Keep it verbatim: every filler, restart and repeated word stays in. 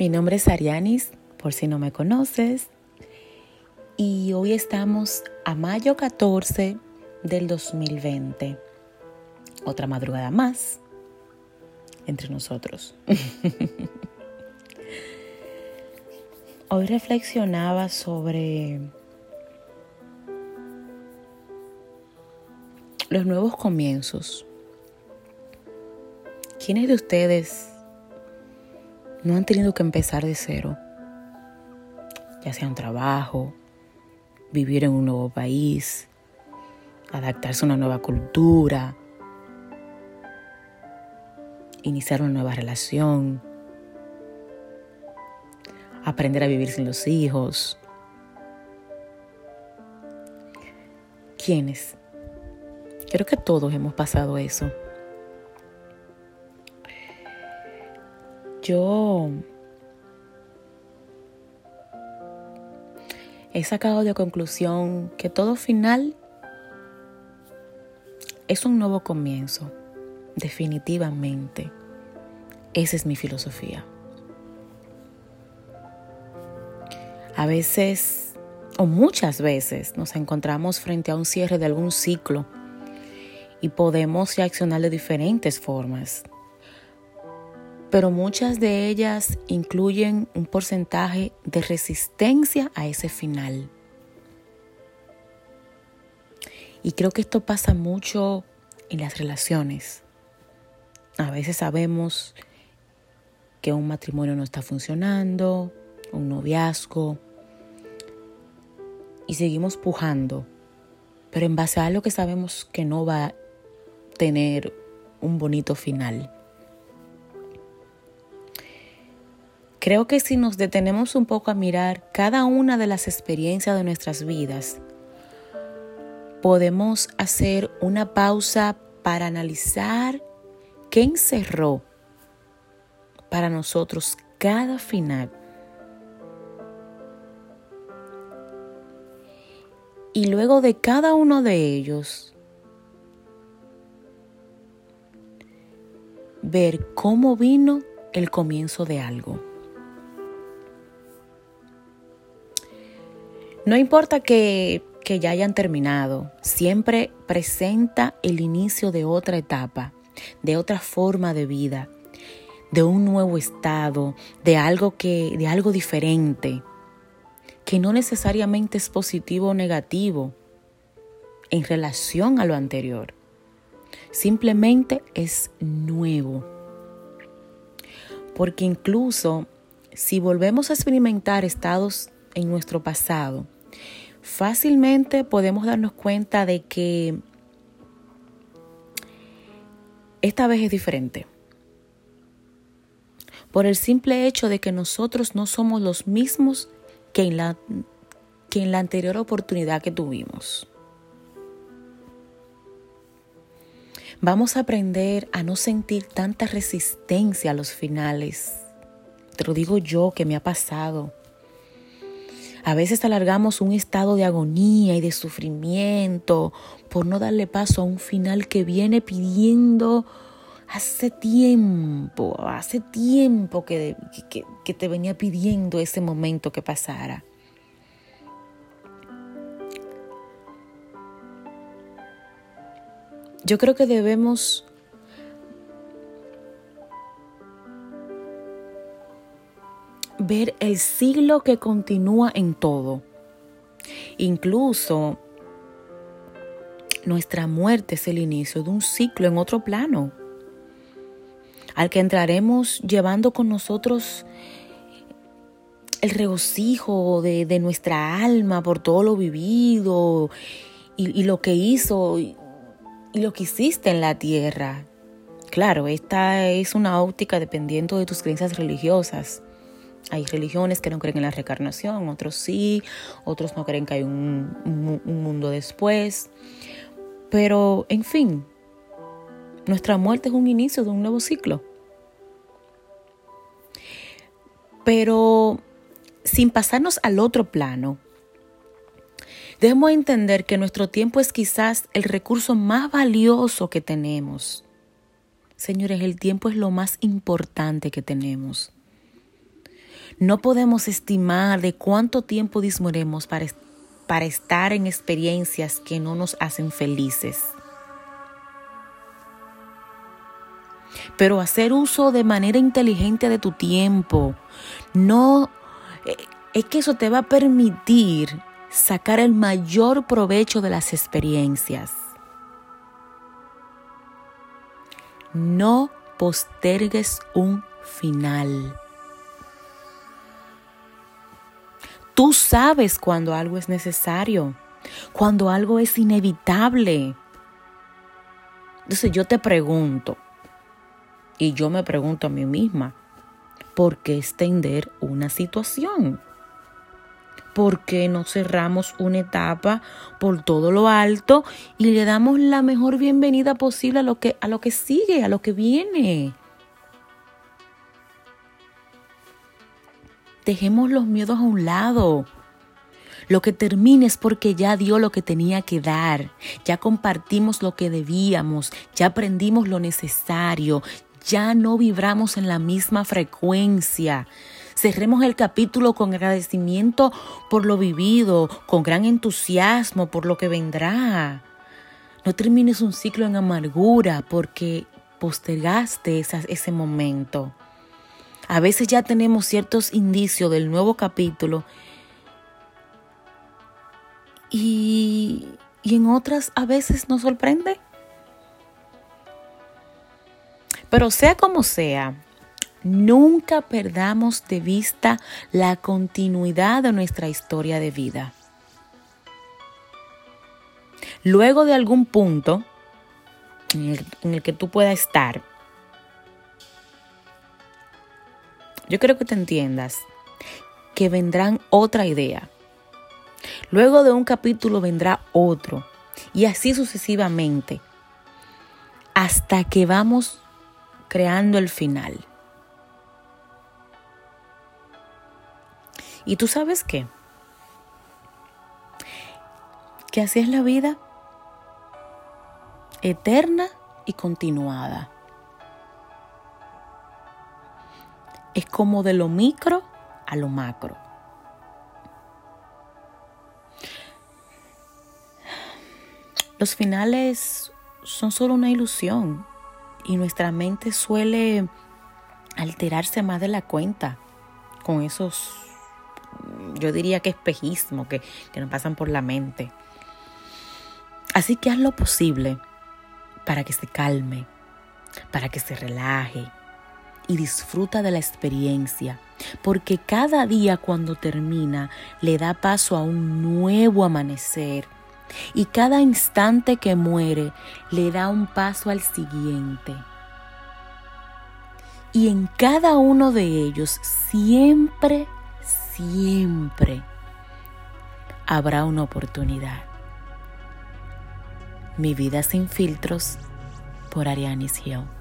Mi nombre es Arianis, por si no me conoces, y hoy estamos a mayo catorce del dos mil veinte. Otra madrugada más entre nosotros. Hoy reflexionaba sobre los nuevos comienzos. ¿Quiénes de ustedes no han tenido que empezar de cero? Ya sea un trabajo, vivir en un nuevo país, adaptarse a una nueva cultura, iniciar una nueva relación, aprender a vivir sin los hijos. ¿Quiénes? Creo que todos hemos pasado eso. Yo he sacado de conclusión que todo final es un nuevo comienzo. Definitivamente. Esa es mi filosofía. A veces, o muchas veces, nos encontramos frente a un cierre de algún ciclo y podemos reaccionar de diferentes formas. Pero muchas de ellas incluyen un porcentaje de resistencia a ese final. Y creo que esto pasa mucho en las relaciones. A veces sabemos que un matrimonio no está funcionando, un noviazgo, y seguimos pujando, pero en base a algo que sabemos que no va a tener un bonito final. Creo que si nos detenemos un poco a mirar cada una de las experiencias de nuestras vidas, podemos hacer una pausa para analizar qué encerró para nosotros cada final. Y luego de cada uno de ellos, ver cómo vino el comienzo de algo. No importa que, que ya hayan terminado, siempre presenta el inicio de otra etapa, de otra forma de vida, de un nuevo estado, de algo que, de algo diferente, que no necesariamente es positivo o negativo en relación a lo anterior. Simplemente es nuevo. Porque incluso si volvemos a experimentar estados en nuestro pasado, fácilmente podemos darnos cuenta de que esta vez es diferente. Por el simple hecho de que nosotros no somos los mismos que en la, que en la anterior oportunidad que tuvimos. Vamos a aprender a no sentir tanta resistencia a los finales. Te lo digo yo, que me ha pasado. A veces alargamos un estado de agonía y de sufrimiento por no darle paso a un final que viene pidiendo hace tiempo, hace tiempo que, que, que te venía pidiendo ese momento que pasara. Yo creo que debemos ver el siglo que continúa en todo. Incluso nuestra muerte es el inicio de un ciclo en otro plano, al que entraremos llevando con nosotros el regocijo de, de nuestra alma por todo lo vivido y, y lo que hizo y, y lo que hiciste en la tierra. Claro, esta es una óptica dependiendo de tus creencias religiosas. Hay religiones que no creen en la reencarnación, otros sí, otros no creen que hay un, un, un mundo después. Pero, en fin, nuestra muerte es un inicio de un nuevo ciclo. Pero, sin pasarnos al otro plano, debemos entender que nuestro tiempo es quizás el recurso más valioso que tenemos. Señores, el tiempo es lo más importante que tenemos. No podemos estimar de cuánto tiempo disponemos para, para estar en experiencias que no nos hacen felices. Pero hacer uso de manera inteligente de tu tiempo, no, es que eso te va a permitir sacar el mayor provecho de las experiencias. No postergues un final. Tú sabes cuando algo es necesario, cuando algo es inevitable. Entonces yo te pregunto, y yo me pregunto a mí misma, ¿por qué extender una situación? ¿Por qué no cerramos una etapa por todo lo alto y le damos la mejor bienvenida posible a lo que, a lo que sigue, a lo que viene? Dejemos los miedos a un lado. Lo que termine es porque ya dio lo que tenía que dar. Ya compartimos lo que debíamos. Ya aprendimos lo necesario. Ya no vibramos en la misma frecuencia. Cerremos el capítulo con agradecimiento por lo vivido, con gran entusiasmo por lo que vendrá. No termines un ciclo en amargura porque postergaste esa, ese momento. A veces ya tenemos ciertos indicios del nuevo capítulo y, y en otras a veces nos sorprende. Pero sea como sea, nunca perdamos de vista la continuidad de nuestra historia de vida. Luego de algún punto en el, en el que tú puedas estar, yo creo que te entiendas que vendrán otra idea. Luego de un capítulo vendrá otro y así sucesivamente hasta que vamos creando el final. ¿Y tú sabes qué? Que así es la vida, eterna y continuada. Es como de lo micro a lo macro. Los finales son solo una ilusión y nuestra mente suele alterarse más de la cuenta con esos, yo diría que espejismos que, que nos pasan por la mente. Así que haz lo posible para que se calme, para que se relaje y disfruta de la experiencia, porque cada día cuando termina le da paso a un nuevo amanecer y cada instante que muere le da un paso al siguiente. Y en cada uno de ellos siempre, siempre habrá una oportunidad. Mi vida sin filtros por Arianis Hill.